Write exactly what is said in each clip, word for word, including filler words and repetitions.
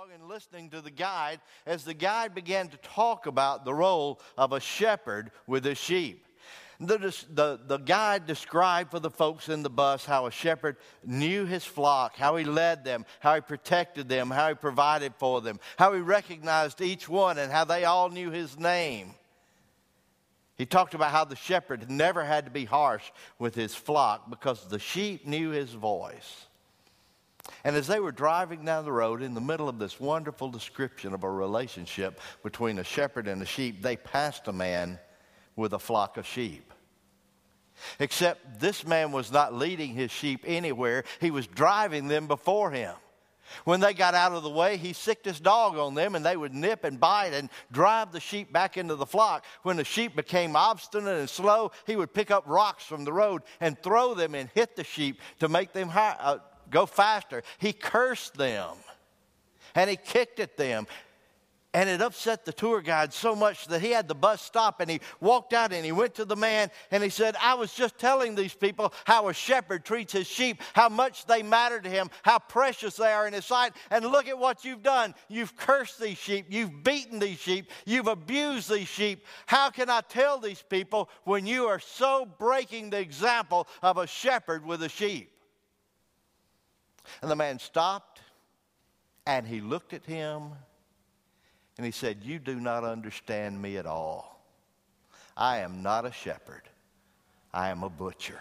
dialogue and listening to the guide as the guide began to talk about the role of a shepherd with his sheep. The, the, the guide described for the folks in the bus how a shepherd knew his flock, how he led them, how he protected them, how he provided for them, how he recognized each one, and how they all knew his name. He talked about how the shepherd never had to be harsh with his flock because the sheep knew his voice. And as they were driving down the road in the middle of this wonderful description of a relationship between a shepherd and a sheep, they passed a man with a flock of sheep. Except this man was not leading his sheep anywhere. He was driving them before him. When they got out of the way, he sicked his dog on them, and they would nip and bite and drive the sheep back into the flock. When the sheep became obstinate and slow, he would pick up rocks from the road and throw them and hit the sheep to make them high, uh, go faster. He cursed them, and he kicked at them. And it upset the tour guide so much that he had the bus stop, and he walked out and he went to the man and he said, I was just telling these people how a shepherd treats his sheep, how much they matter to him, how precious they are in his sight. And look at what you've done. You've cursed these sheep. You've beaten these sheep. You've abused these sheep. How can I tell these people when you are so breaking the example of a shepherd with a sheep? And the man stopped and he looked at him. And he said, you do not understand me at all. I am not a shepherd. I am a butcher.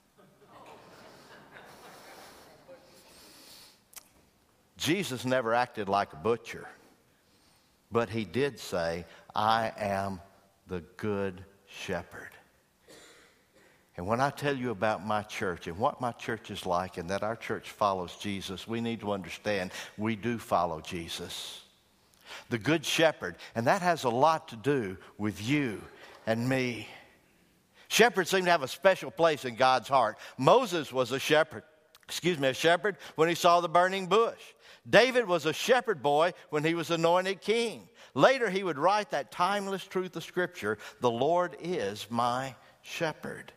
Jesus never acted like a butcher, but he did say, I am the good shepherd. And when I tell you about my church and what my church is like and that our church follows Jesus, we need to understand we do follow Jesus. The good shepherd, and that has a lot to do with you and me. Shepherds seem to have a special place in God's heart. Moses was a shepherd, excuse me, a shepherd when he saw the burning bush. David was a shepherd boy when he was anointed king. Later he would write that timeless truth of Scripture, the Lord is my shepherd.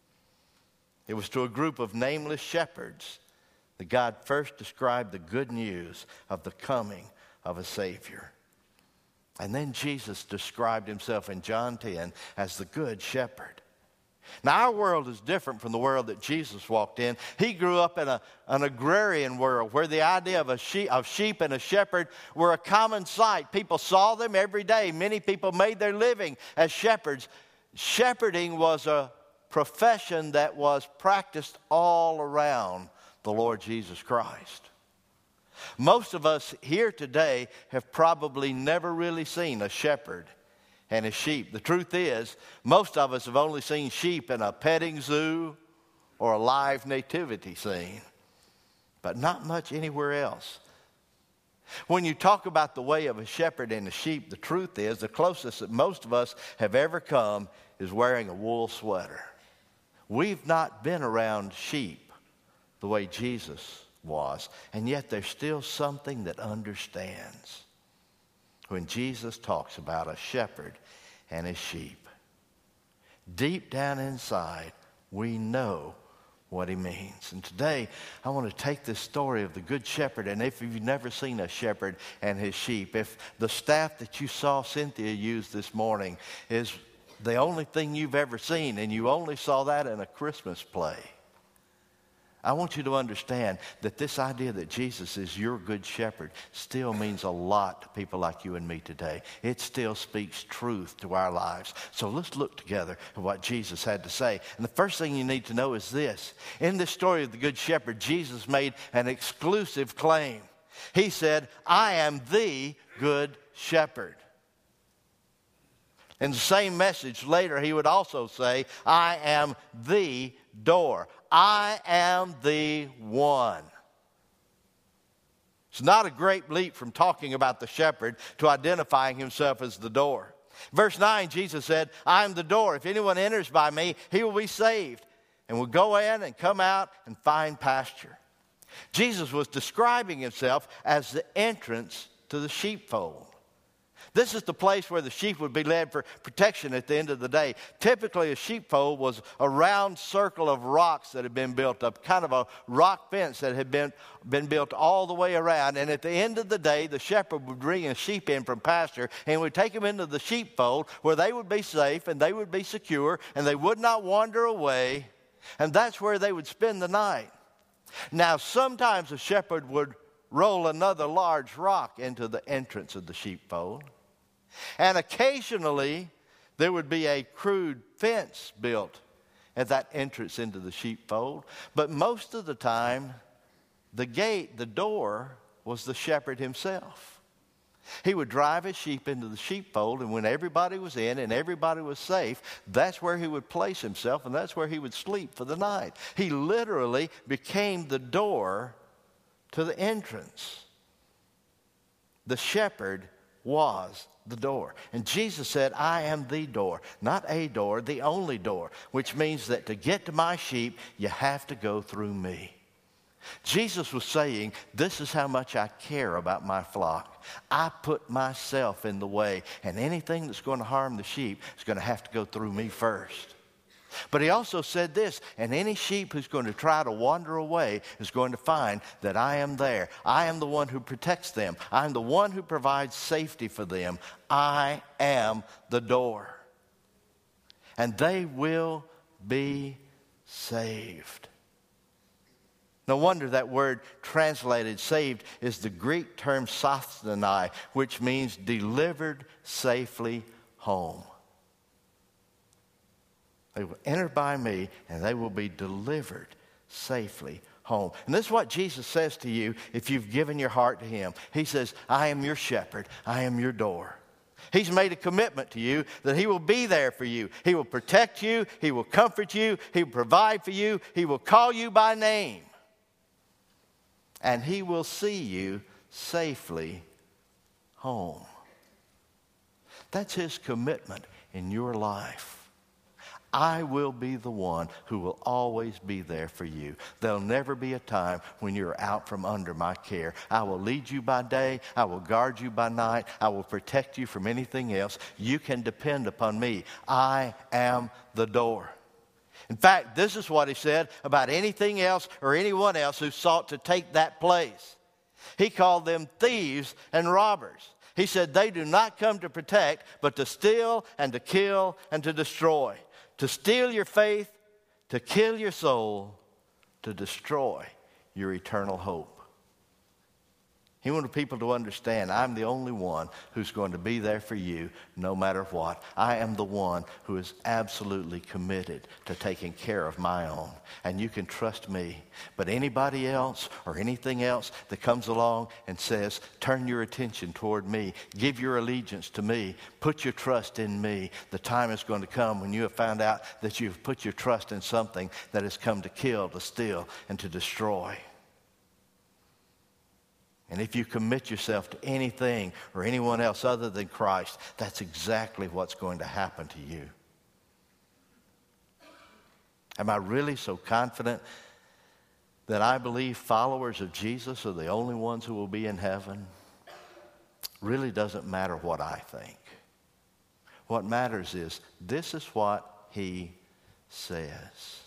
It was to a group of nameless shepherds that God first described the good news of the coming of a Savior. And then Jesus described himself in John ten as the good shepherd. Now, our world is different from the world that Jesus walked in. He grew up in a, an agrarian world where the idea of, a sheep, of sheep and a shepherd were a common sight. People saw them every day. Many people made their living as shepherds. Shepherding was a profession that was practiced all around the Lord Jesus Christ. Most of us here today have probably never really seen a shepherd and his sheep. The truth is, most of us have only seen sheep in a petting zoo or a live nativity scene, but not much anywhere else. When you talk about the way of a shepherd and a sheep, the truth is the closest that most of us have ever come is wearing a wool sweater. We've not been around sheep the way Jesus was, and yet there's still something that understands when Jesus talks about a shepherd and his sheep. Deep down inside, we know what he means. And today, I want to take this story of the good shepherd, and if you've never seen a shepherd and his sheep, if the staff that you saw Cynthia use this morning is the only thing you've ever seen, and you only saw that in a Christmas play, I want you to understand that this idea that Jesus is your good shepherd still means a lot to people like you and me today. It still speaks truth to our lives. So let's look together at what Jesus had to say. And the first thing you need to know is this. In this story of the good shepherd, Jesus made an exclusive claim. He said, I am the good shepherd. In the same message later, he would also say, I am the door. I am the one. It's not a great leap from talking about the shepherd to identifying himself as the door. Verse nine, Jesus said, I am the door. If anyone enters by me, he will be saved and will go in and come out and find pasture. Jesus was describing himself as the entrance to the sheepfold. This is the place where the sheep would be led for protection at the end of the day. Typically, a sheepfold was a round circle of rocks that had been built up, kind of a rock fence that had been, been built all the way around. And at the end of the day, the shepherd would bring a sheep in from pasture and would take them into the sheepfold where they would be safe and they would be secure and they would not wander away. And that's where they would spend the night. Now, sometimes a shepherd would roll another large rock into the entrance of the sheepfold. And occasionally, there would be a crude fence built at that entrance into the sheepfold. But most of the time, the gate, the door, was the shepherd himself. He would drive his sheep into the sheepfold, and when everybody was in and everybody was safe, that's where he would place himself, and that's where he would sleep for the night. He literally became the door to the entrance. The shepherd was the door. And Jesus said, I am the door, not a door, the only door, which means that to get to my sheep, you have to go through me. Jesus was saying, this is how much I care about my flock. I put myself in the way, and anything that's going to harm the sheep is going to have to go through me first. But he also said this, and any sheep who's going to try to wander away is going to find that I am there. I am the one who protects them. I am the one who provides safety for them. I am the door. And they will be saved. No wonder that word translated saved is the Greek term sophthanai, which means delivered safely home. They will enter by me, and they will be delivered safely home. And this is what Jesus says to you if you've given your heart to him. He says, I am your shepherd. I am your door. He's made a commitment to you that he will be there for you. He will protect you. He will comfort you. He will provide for you. He will call you by name. And he will see you safely home. That's his commitment in your life. I will be the one who will always be there for you. There'll never be a time when you're out from under my care. I will lead you by day. I will guard you by night. I will protect you from anything else. You can depend upon me. I am the door. In fact, this is what he said about anything else or anyone else who sought to take that place. He called them thieves and robbers. He said they do not come to protect, but to steal and to kill and to destroy. To steal your faith, to kill your soul, to destroy your eternal hope. He wanted people to understand, I'm the only one who's going to be there for you no matter what. I am the one who is absolutely committed to taking care of my own. And you can trust me. But anybody else or anything else that comes along and says, turn your attention toward me, give your allegiance to me, put your trust in me, the time is going to come when you have found out that you've put your trust in something that has come to kill, to steal, and to destroy. And if you commit yourself to anything or anyone else other than Christ, that's exactly what's going to happen to you. Am I really so confident that I believe followers of Jesus are the only ones who will be in heaven? Really doesn't matter what I think. What matters is this is what he says.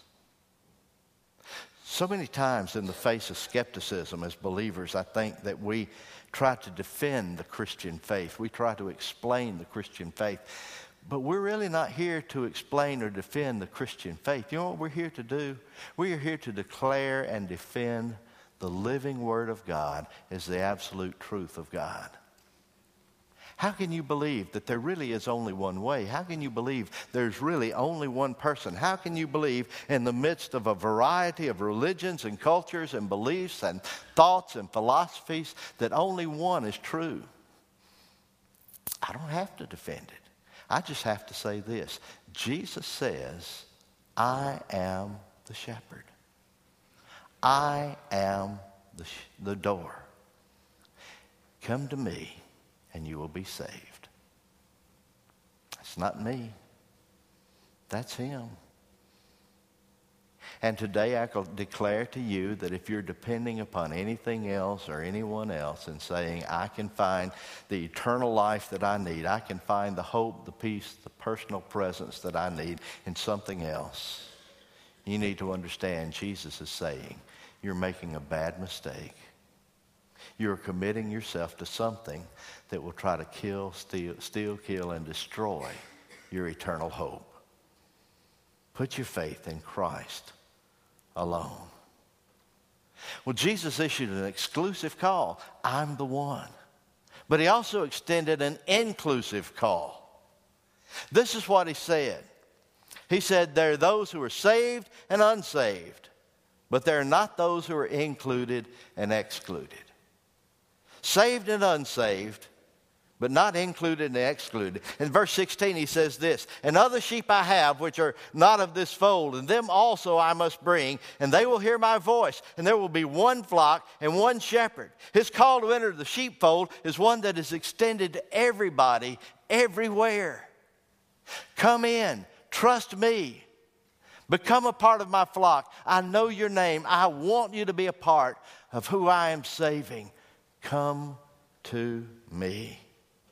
So many times in the face of skepticism as believers, I think that we try to defend the Christian faith. We try to explain the Christian faith. But we're really not here to explain or defend the Christian faith. You know what we're here to do? We are here to declare and defend the living Word of God as the absolute truth of God. How can you believe that there really is only one way? How can you believe there's really only one person? How can you believe in the midst of a variety of religions and cultures and beliefs and thoughts and philosophies that only one is true? I don't have to defend it. I just have to say this. Jesus says, I am the shepherd. I am the, sh- the door. Come to me, and you will be saved. That's not me. That's him. And today I can declare to you that if you're depending upon anything else or anyone else and saying, I can find the eternal life that I need, I can find the hope, the peace, the personal presence that I need in something else, you need to understand Jesus is saying, you're making a bad mistake. You're committing yourself to something that will try to kill, steal, steal, kill, and destroy your eternal hope. Put your faith in Christ alone. Well, Jesus issued an exclusive call. I'm the one. But he also extended an inclusive call. This is what he said. He said, there are those who are saved and unsaved, but there are not those who are included and excluded. Saved and unsaved, but not included and excluded. In verse sixteen, he says this, and other sheep I have which are not of this fold, and them also I must bring, and they will hear my voice, and there will be one flock and one shepherd. His call to enter the sheepfold is one that is extended to everybody, everywhere. Come in, trust me, become a part of my flock. I know your name. I want you to be a part of who I am saving. Come to me.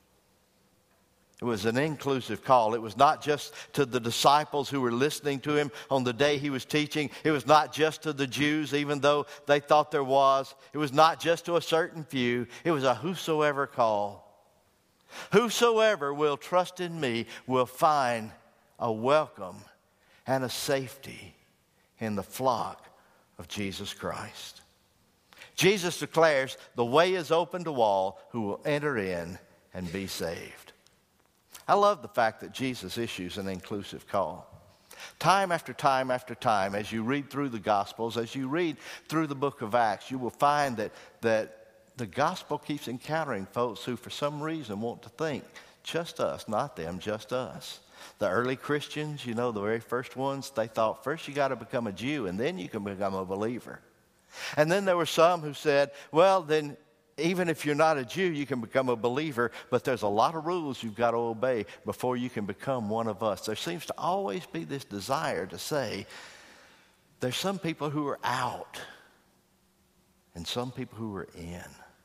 It was an inclusive call. It was not just to the disciples who were listening to him on the day he was teaching. It was not just to the Jews, even though they thought there was. It was not just to a certain few. It was a whosoever call. Whosoever will trust in me will find a welcome and a safety in the flock of Jesus Christ. Jesus declares, the way is open to all who will enter in and be saved. I love the fact that Jesus issues an inclusive call. Time after time after time, as you read through the Gospels, as you read through the book of Acts, you will find that, that the gospel keeps encountering folks who for some reason want to think, just us, not them, just us. The early Christians, you know, the very first ones, they thought first you got to become a Jew and then you can become a believer. And then there were some who said, well, then even if you're not a Jew, you can become a believer, but there's a lot of rules you've got to obey before you can become one of us. There seems to always be this desire to say, there's some people who are out and some people who are in.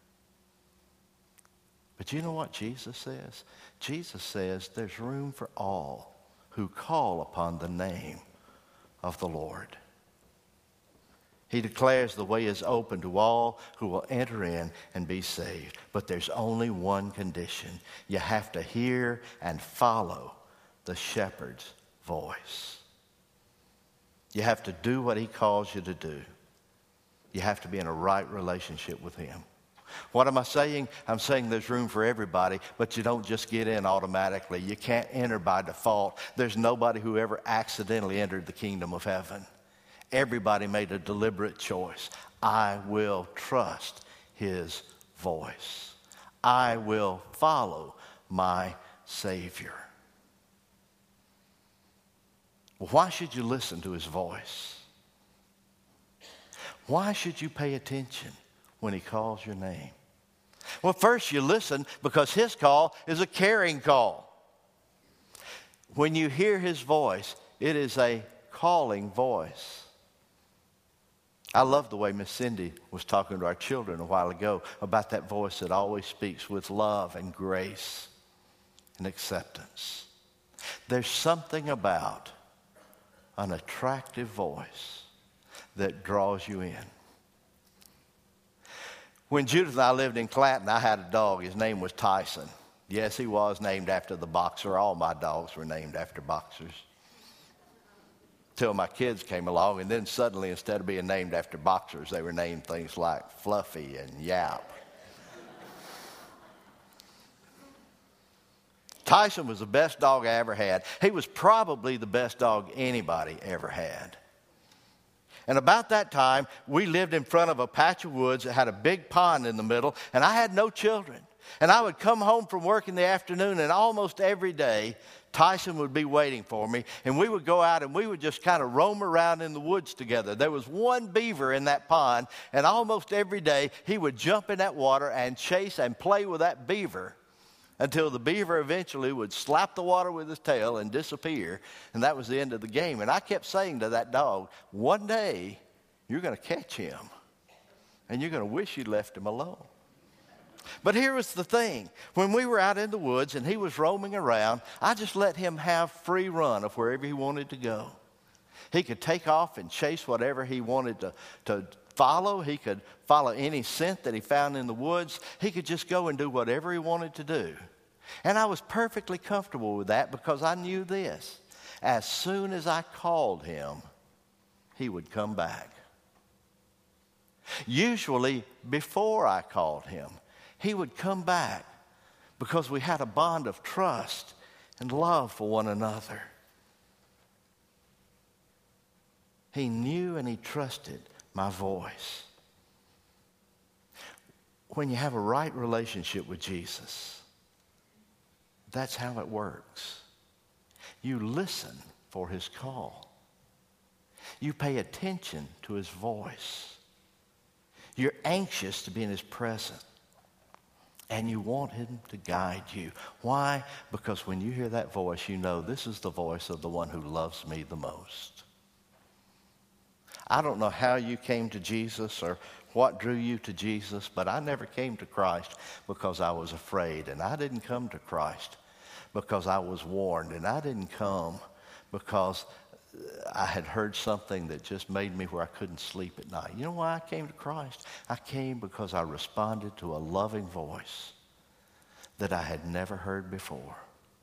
But you know what Jesus says? Jesus says there's room for all who call upon the name of the Lord. He declares the way is open to all who will enter in and be saved. But there's only one condition. You have to hear and follow the shepherd's voice. You have to do what he calls you to do. You have to be in a right relationship with him. What am I saying? I'm saying there's room for everybody, but you don't just get in automatically. You can't enter by default. There's nobody who ever accidentally entered the kingdom of heaven. Everybody made a deliberate choice. I will trust his voice. I will follow my Savior. Well, why should you listen to his voice? Why should you pay attention when he calls your name? Well, first you listen because his call is a caring call. When you hear his voice, it is a calling voice. I love the way Miss Cindy was talking to our children a while ago about that voice that always speaks with love and grace and acceptance. There's something about an attractive voice that draws you in. When Judith and I lived in Clanton, I had a dog. His name was Tyson. Yes, he was named after the boxer. All my dogs were named after boxers. Till my kids came along, and then suddenly, instead of being named after boxers, they were named things like Fluffy and Yap. Tyson was the best dog I ever had. He was probably the best dog anybody ever had. And about that time, we lived in front of a patch of woods that had a big pond in the middle, and I had no children. And I would come home from work in the afternoon, and almost every day, Tyson would be waiting for me, and we would go out and we would just kind of roam around in the woods together. There was one beaver in that pond, and almost every day he would jump in that water and chase and play with that beaver until the beaver eventually would slap the water with his tail and disappear, and that was the end of the game. And I kept saying to that dog, one day you're going to catch him, and you're going to wish you left him alone. But here was the thing. When we were out in the woods and he was roaming around, I just let him have free run of wherever he wanted to go. He could take off and chase whatever he wanted to, to follow. He could follow any scent that he found in the woods. He could just go and do whatever he wanted to do. And I was perfectly comfortable with that because I knew this. As soon as I called him, he would come back. Usually before I called him, he would come back because we had a bond of trust and love for one another. He knew and he trusted my voice. When you have a right relationship with Jesus, that's how it works. You listen for his call. You pay attention to his voice. You're anxious to be in his presence. And you want him to guide you. Why? Because when you hear that voice, you know this is the voice of the one who loves me the most. I don't know how you came to Jesus or what drew you to Jesus, but I never came to Christ because I was afraid. And I didn't come to Christ because I was warned. And I didn't come because I had heard something that just made me where I couldn't sleep at night. You know why I came to Christ? I came because I responded to a loving voice that I had never heard before.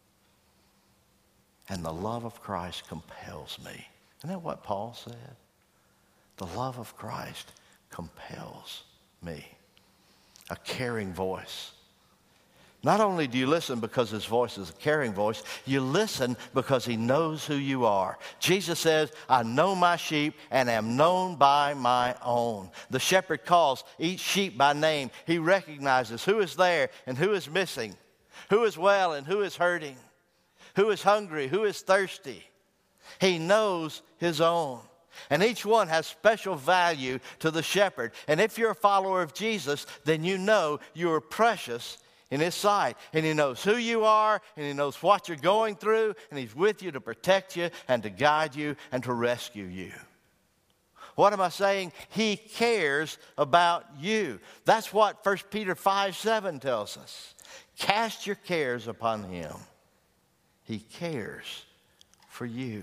And the love of Christ compels me. Isn't that what Paul said? The love of Christ compels me. A caring voice. Not only do you listen because his voice is a caring voice, you listen because he knows who you are. Jesus says, I know my sheep and am known by my own. The shepherd calls each sheep by name. He recognizes who is there and who is missing, who is well and who is hurting, who is hungry, who is thirsty. He knows his own. And each one has special value to the shepherd. And if you're a follower of Jesus, then you know you are precious in his sight. And he knows who you are, and he knows what you're going through, and he's with you to protect you and to guide you and to rescue you. What am I saying? He cares about you. That's what First Peter five seven tells us. Cast your cares upon him. He cares for you.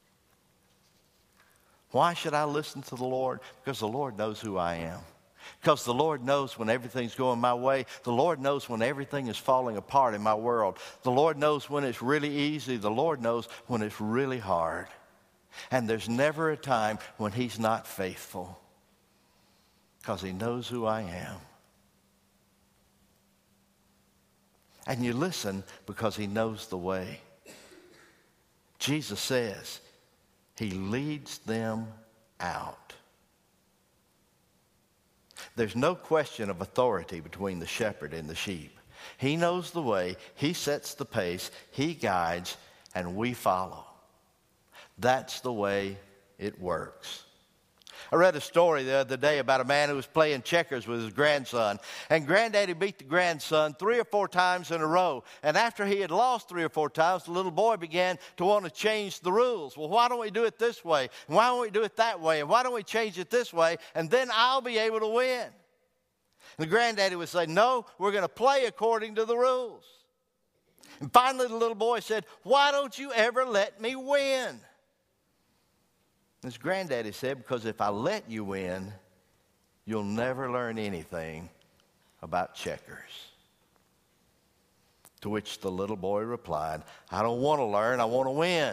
Why should I listen to the Lord? Because the Lord knows who I am. Because the Lord knows when everything's going my way. The Lord knows when everything is falling apart in my world. The Lord knows when it's really easy. The Lord knows when it's really hard. And there's never a time when he's not faithful. Because he knows who I am. And you listen because he knows the way. Jesus says, he leads them out. There's no question of authority between the shepherd and the sheep. He knows the way, he sets the pace, he guides, and we follow. That's the way it works. I read a story the other day about a man who was playing checkers with his grandson. And Granddaddy beat the grandson three or four times in a row. And after he had lost three or four times, the little boy began to want to change the rules. Well, why don't we do it this way? And why don't we do it that way? And why don't we change it this way? And then I'll be able to win. And the granddaddy would say, no, we're going to play according to the rules. And finally the little boy said, why don't you ever let me win? His granddaddy said, because if I let you win, you'll never learn anything about checkers. To which the little boy replied, I don't want to learn, I want to win.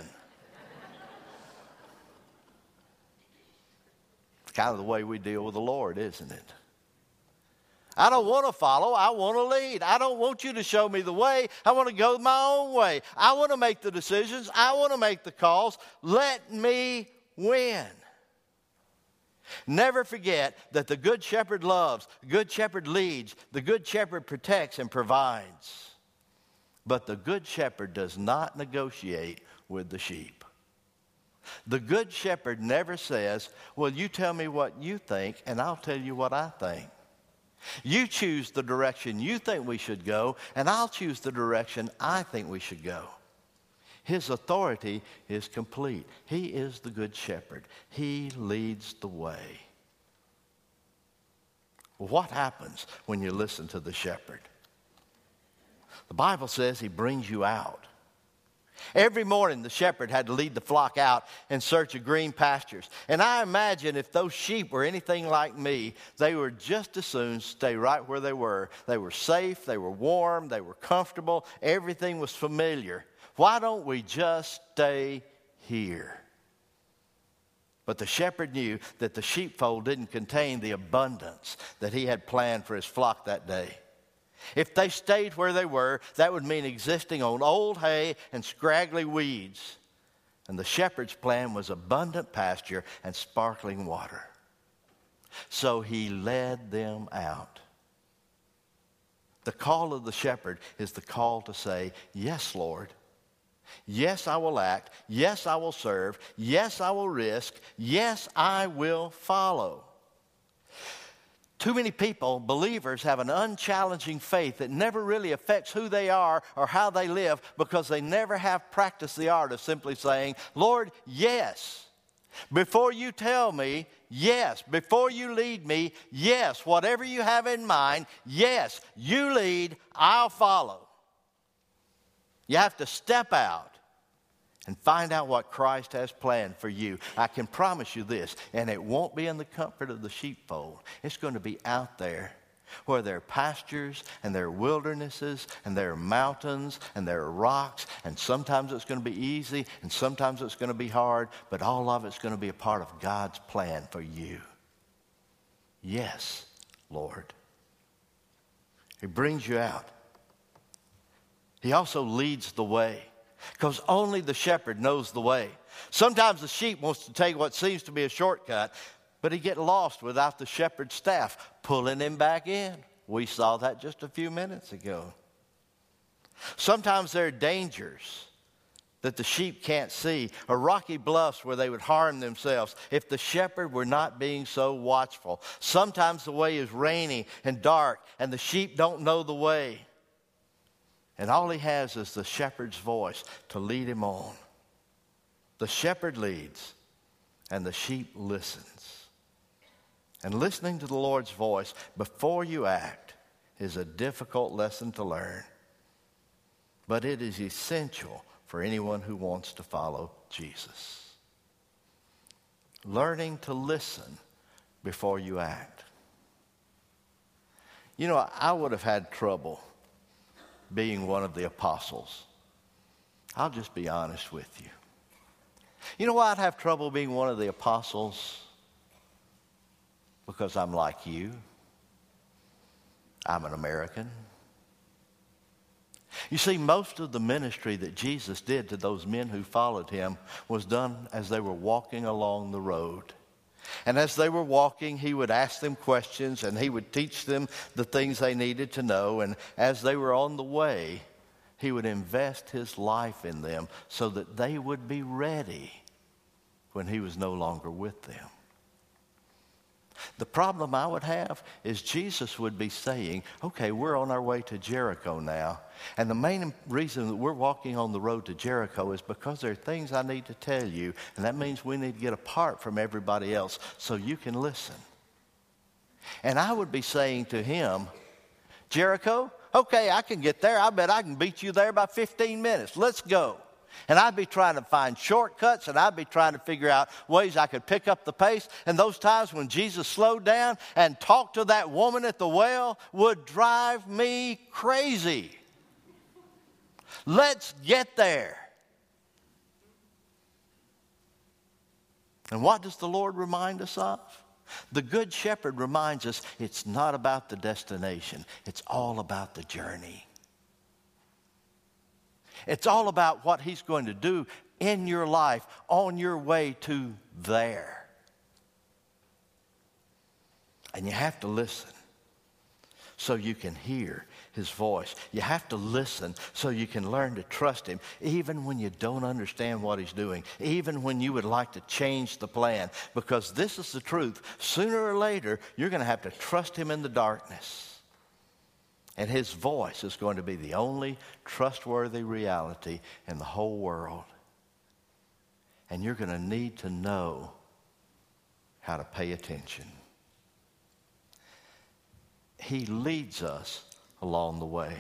It's kind of the way we deal with the Lord, isn't it? I don't want to follow, I want to lead. I don't want you to show me the way. I want to go my own way. I want to make the decisions. I want to make the calls. Let me win. Never forget that the good shepherd loves, the good shepherd leads, the good shepherd protects and provides. But the good shepherd does not negotiate with the sheep. The good shepherd never says, well, you tell me what you think and I'll tell you what I think. You choose the direction you think we should go, and I'll choose the direction I think we should go. His authority is complete. He is the good shepherd. He leads the way. What happens when you listen to the shepherd? The Bible says he brings you out. Every morning the shepherd had to lead the flock out in search of green pastures. And I imagine if those sheep were anything like me, they would just as soon stay right where they were. They were safe, they were warm, they were comfortable, everything was familiar. Why don't we just stay here? But the shepherd knew that the sheepfold didn't contain the abundance that he had planned for his flock that day. If they stayed where they were, that would mean existing on old hay and scraggly weeds. And the shepherd's plan was abundant pasture and sparkling water. So he led them out. The call of the shepherd is the call to say, yes, Lord. Yes, I will act. Yes, I will serve. Yes, I will risk. Yes, I will follow. Too many people, believers, have an unchallenging faith that never really affects who they are or how they live because they never have practiced the art of simply saying, Lord, yes. Before you tell me, yes. Before you lead me, yes. Whatever you have in mind, yes. You lead, I'll follow. You have to step out and find out what Christ has planned for you. I can promise you this, and it won't be in the comfort of the sheepfold. It's going to be out there where there are pastures and there are wildernesses and there are mountains and there are rocks, and sometimes it's going to be easy and sometimes it's going to be hard, but all of it's going to be a part of God's plan for you. Yes, Lord. He brings you out. He also leads the way, because only the shepherd knows the way. Sometimes the sheep wants to take what seems to be a shortcut, but he gets lost without the shepherd's staff pulling him back in. We saw that just a few minutes ago. Sometimes there are dangers that the sheep can't see, or rocky bluffs where they would harm themselves if the shepherd were not being so watchful. Sometimes the way is rainy and dark, and the sheep don't know the way. And all he has is the shepherd's voice to lead him on. The shepherd leads, and the sheep listens. And listening to the Lord's voice before you act is a difficult lesson to learn. But it is essential for anyone who wants to follow Jesus. Learning to listen before you act. You know, I would have had trouble being one of the apostles. I'll just be honest with you. You know why I'd have trouble being one of the apostles? Because I'm like you. I'm an American. You see, most of the ministry that Jesus did to those men who followed him was done as they were walking along the road. And as they were walking, he would ask them questions and he would teach them the things they needed to know. And as they were on the way, he would invest his life in them so that they would be ready when he was no longer with them. The problem I would have is Jesus would be saying, okay, we're on our way to Jericho now. And the main reason that we're walking on the road to Jericho is because there are things I need to tell you. And that means we need to get apart from everybody else so you can listen. And I would be saying to him, Jericho, okay, I can get there. I bet I can beat you there by fifteen minutes. Let's go. And I'd be trying to find shortcuts, and I'd be trying to figure out ways I could pick up the pace. And those times when Jesus slowed down and talked to that woman at the well would drive me crazy. Let's get there. And what does the Lord remind us of? The Good Shepherd reminds us it's not about the destination. It's all about the journey. It's all about what he's going to do in your life on your way to there. And you have to listen so you can hear his voice. You have to listen so you can learn to trust him, even when you don't understand what he's doing, even when you would like to change the plan. Because this is the truth. Sooner or later, you're going to have to trust him in the darkness. And his voice is going to be the only trustworthy reality in the whole world. And you're going to need to know how to pay attention. He leads us along the way.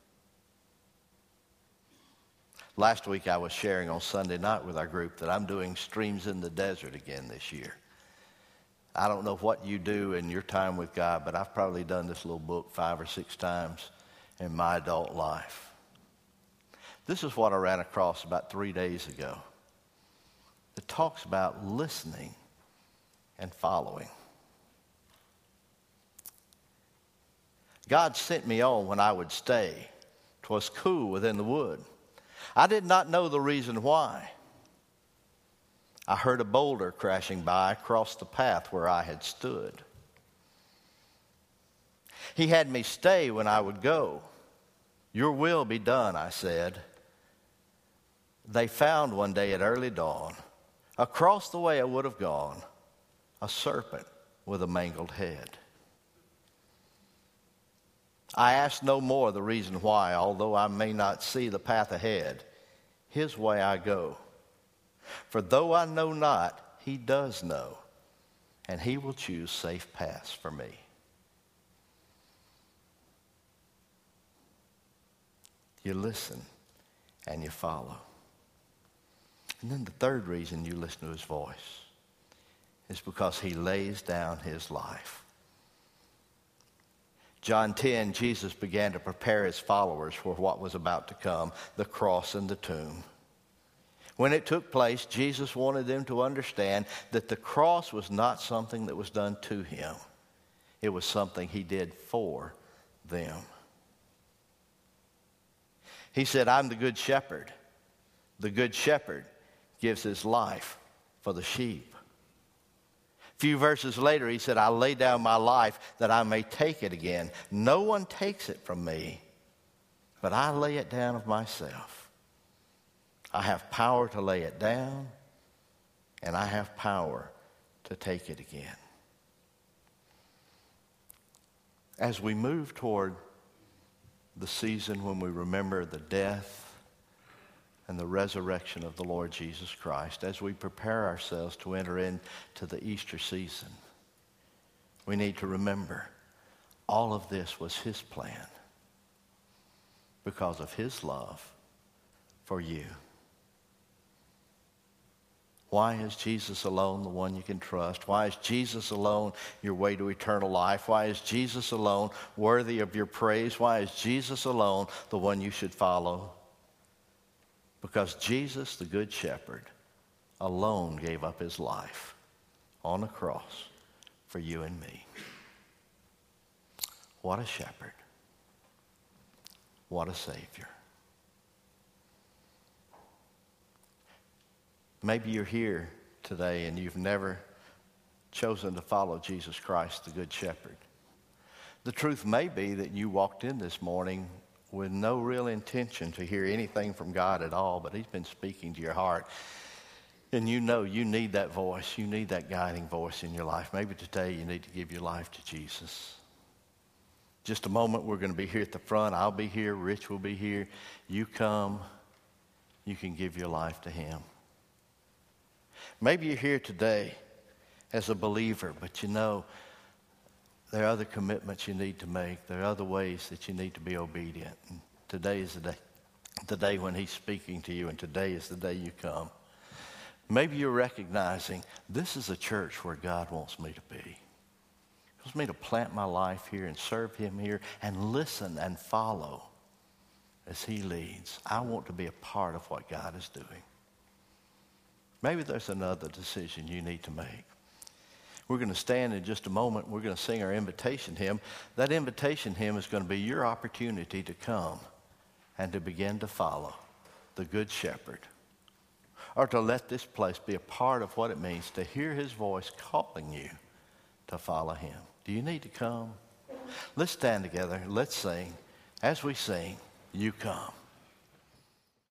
Last week I was sharing on Sunday night with our group that I'm doing Streams in the Desert again this year. I don't know what you do in your time with God, but I've probably done this little book five or six times in my adult life. This is what I ran across about three days ago. It talks about listening and following. God sent me on when I would stay. 'Twas cool within the wood. I did not know the reason why. I heard a boulder crashing by across the path where I had stood. He had me stay when I would go. Your will be done, I said. They found one day at early dawn, across the way I would have gone, a serpent with a mangled head. I asked no more the reason why, although I may not see the path ahead. His way I go. For though I know not, he does know, and he will choose safe paths for me. You listen and you follow. And then the third reason you listen to his voice is because he lays down his life. John ten, Jesus began to prepare his followers for what was about to come, the cross and the tomb. When it took place, Jesus wanted them to understand that the cross was not something that was done to him. It was something he did for them. He said, I'm the good shepherd. The good shepherd gives his life for the sheep. A few verses later, he said, I lay down my life that I may take it again. No one takes it from me, but I lay it down of myself. I have power to lay it down, and I have power to take it again. As we move toward the season when we remember the death and the resurrection of the Lord Jesus Christ, as we prepare ourselves to enter into the Easter season, we need to remember all of this was his plan because of his love for you. Why is Jesus alone the one you can trust? Why is Jesus alone your way to eternal life? Why is Jesus alone worthy of your praise? Why is Jesus alone the one you should follow? Because Jesus, the Good Shepherd, alone gave up his life on a cross for you and me. What a shepherd. What a Savior. Maybe you're here today and you've never chosen to follow Jesus Christ, the Good Shepherd. The truth may be that you walked in this morning with no real intention to hear anything from God at all, but he's been speaking to your heart. And you know you need that voice. You need that guiding voice in your life. Maybe today you need to give your life to Jesus. Just a moment, we're going to be here at the front. I'll be here. Rich will be here. You come. You can give your life to him. Maybe you're here today as a believer, but you know there are other commitments you need to make. There are other ways that you need to be obedient. And today is the day, the day when he's speaking to you, and today is the day you come. Maybe you're recognizing this is a church where God wants me to be. He wants me to plant my life here and serve him here and listen and follow as he leads. I want to be a part of what God is doing. Maybe there's another decision you need to make. We're going to stand in just a moment. We're going to sing our invitation hymn. That invitation hymn is going to be your opportunity to come and to begin to follow the Good Shepherd, or to let this place be a part of what it means to hear his voice calling you to follow him. Do you need to come? Let's stand together. Let's sing, as we sing, You Come.